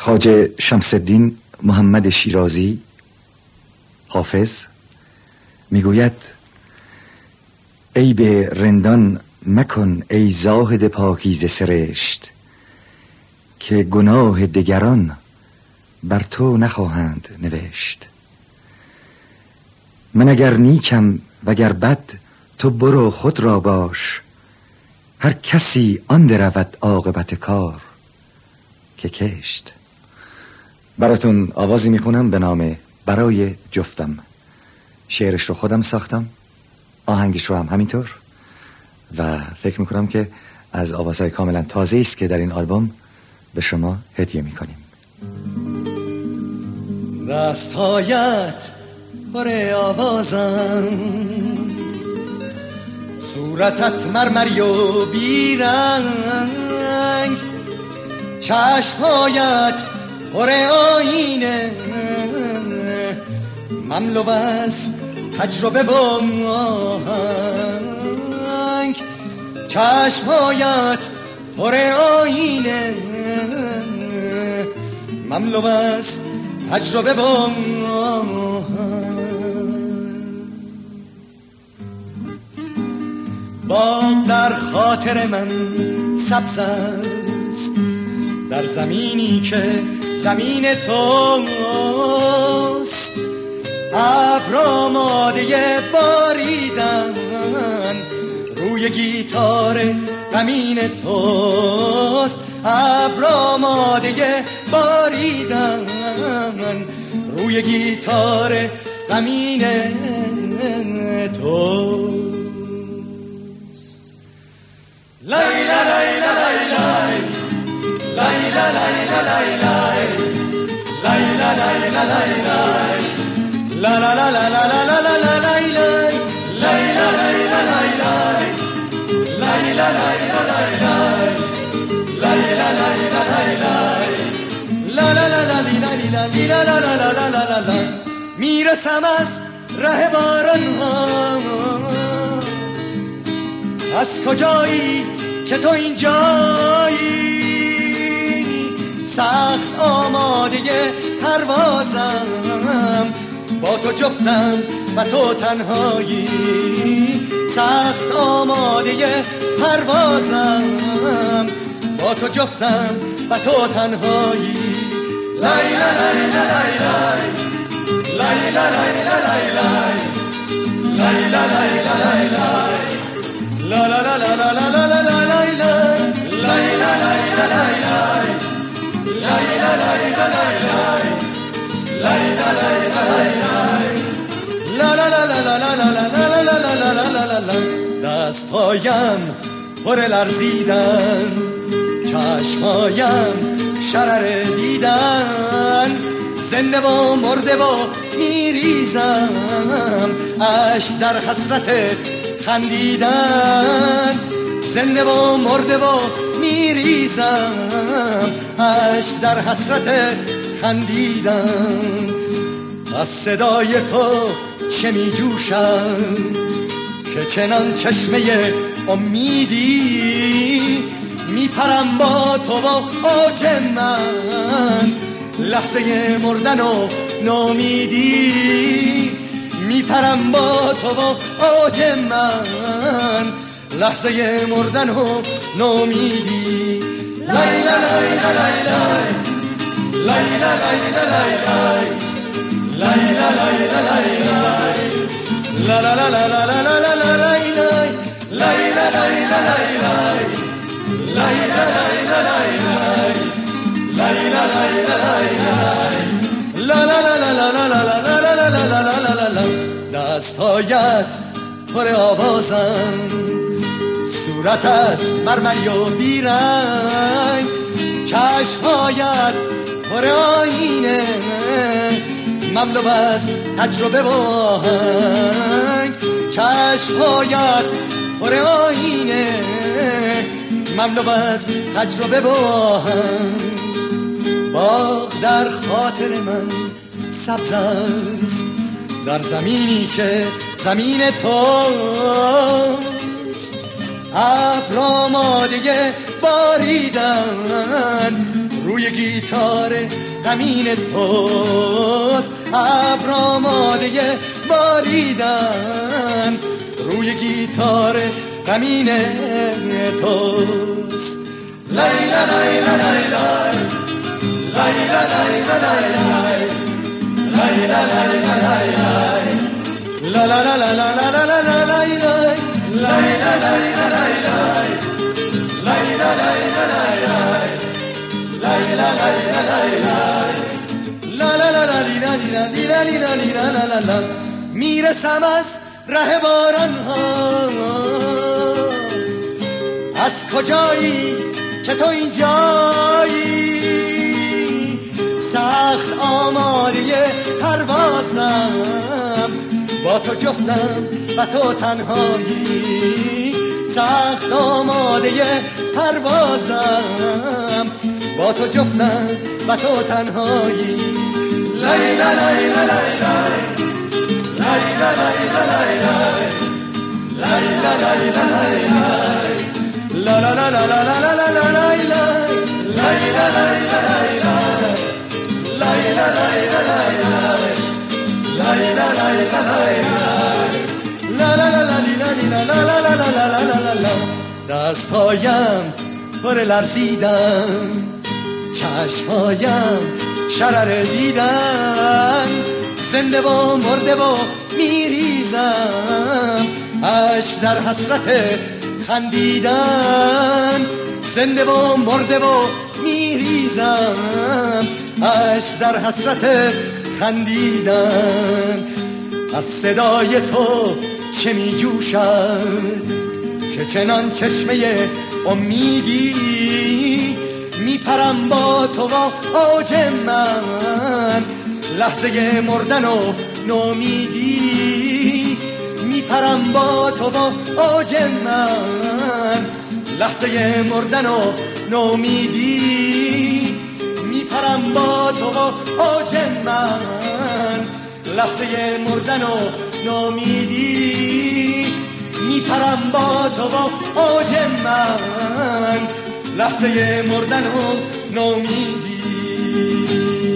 خواجه شمس الدین محمد شیرازی حافظ میگوید: ای به رندان مکن ای زاهد پاکیزه سرشت، که گناه دگران بر تو نخواهند نوشت. من اگر نیکم وگر بد تو برو خود را باش، هر کسی آن درود عاقبت کار که کشت. براتون آوازی میخونم به نام برای جفتم. شعرش رو خودم ساختم، آهنگش رو هم همینطور، و فکر میکنم که از آوازهای کاملا تازه است که در این آلبوم به شما هدیه میکنیم. دستهایت پر آوازم، صورتت مرمری و بیرنگ، چشمهایت پر آینه، مملو است تجربه و آهنگ. چشمهایت پر آینه، مملو است تجربه و آهنگ. باغ در خاطر من سبز است، در زمینی که زمین توست. ابر آماده باریدن روی گیتار غمین توست. ابر آماده باریدن روی گیتار غمین توست. لیلا لیلا لیلا لیلا لیلا لیلا لیلا لیلا لیلا la la la la la la la la la la la la la la. میرسم از ره باران ها، از کجایی که تو اینجایی، سخت آماده پروازم، با تو جفتم و تو تنهایی. سخت آماده پروازم، با تو جفتم و تو تنهایی. لیلا لیلا لیلا لیلا لیلا لیلا لیلا لیلا لیلا لا لا لا لا لا لا لا لا لا لیلا لیلا لیلا لیلا لیلا لیلا لیلا. دستهایم پر لرزیدن، چشمهایم شرر دیدن، زنده و مرده و میریزم اشک در حسرت خندیدن. زنده و مرده و میریزم اشک در حسرت خندیدن. از صدای تو چه می جوشم که چنان چشمه امیدی، می پرم با تو و اوج من لحظه مردن و نومیدی. می پرم با تو و اوج من لحظه مردن و نومیدی. لیلا لیلا لیلا لیلا لیلا لیلا لیلا لیلا لیلا la la la la la la la la la la la la دستهایت پر آوازم، صورتت مرمری و بیرنگ، چشمهایت پر آینه، مملو از تجربه و آهنگ. چشمهایت پر آینه، مملو از تجربه و آهنگ. باغ در خاطر من سبز است، در زمینی که زمین توست. ابر آماده باریدن روی گیتار غمین توست، ابر آماده باریدن روی گیتار غمین توست. لیلا لیلا لیلا لیلا لیلا لیلا لیلا لا لا لا لا لا لا لا لا لا لا لا لا. میرسم از ره باران ها، از کجایی که تو اینجایی، سخت آماده پروازم، با تو جفتم و تو تنهایی، سخت آماده پروازم، با تو جفتم و تو تنهایی. لیلا لیلا لیلا لیلا لیلا لیلا لیلا لا لا لا لا لا لا لا لا لا لیلا لیلا لیلا لیلا. دستایم پر لرزیدن، چشمایم شرر دیدن، زنده و مرده و میریزم عشق در حسرت خندیدن، زنده و مرده و میریزم عشق در حسرت خندیدن. از صدای تو چه می جوشد که چنان چشمه امیدی، میپرم با تو و اوج من لحظه مردن و نومیدی، میپرم با تو و اوج من لحظه مردن و نومیدی، میپرم با تو و اوج من لحظه مردن و نومیدی، میپرم با تو و اوج من لحظه مردن و نومیدی.